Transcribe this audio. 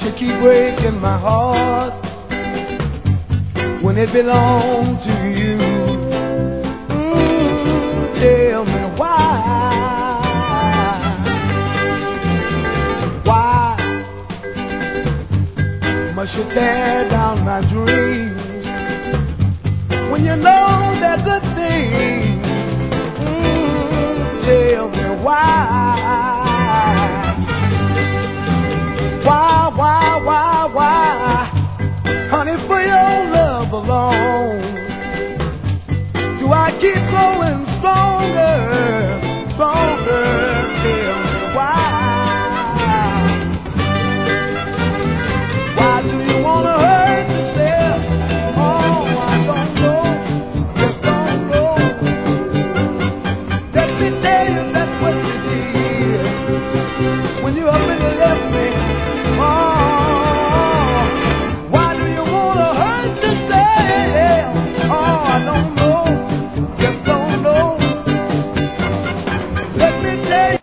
you keep breaking my heart when it belonged to you? Tell me why? Why must you tear down my dreams when you know they're good things? Tell me why? Why? Honey, for your love alone do I keep growing stronger?